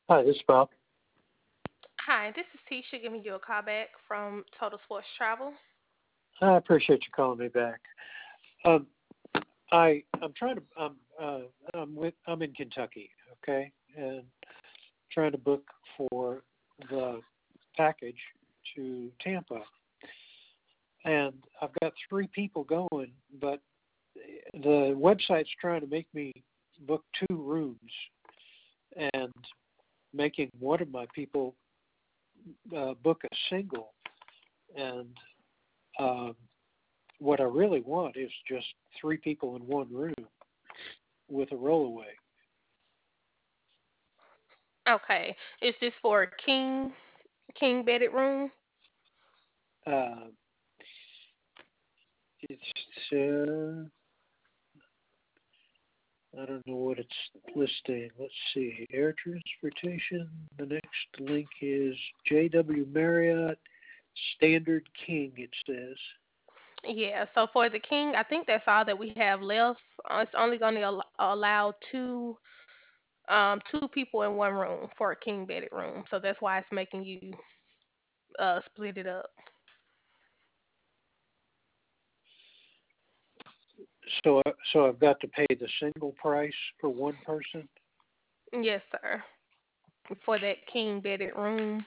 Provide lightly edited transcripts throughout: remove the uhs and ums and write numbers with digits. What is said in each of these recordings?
Hi, this is Bob. Hi, this is Tisha giving you a call back from Total Sports Travel. I appreciate you calling me back. Um, I'm trying to I'm in Kentucky, okay, and trying to book for the package to Tampa, and I've got three people going, but the website's trying to make me book two rooms and making one of my people book a single, and um, what I really want is just three people in one room with a rollaway. Okay, is this for a king bedded room? Uh, it's I don't know what it's listing. Let's see. Air transportation. The next link is JW Marriott Standard King. It says. Yeah. So for the king, I think that's all that we have left. It's only going to allow two people in one room for a king bedded room. So that's why it's making you split it up. So I've got to pay the single price for one person. Yes, sir. For that king bedded room,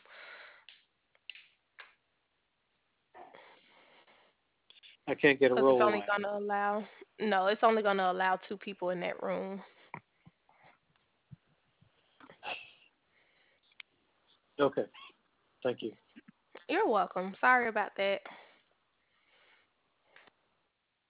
I can't get a because it's only rollaway. going to allow. No, it's only going to allow two people in that room. Okay. Thank you. You're welcome. Sorry about that.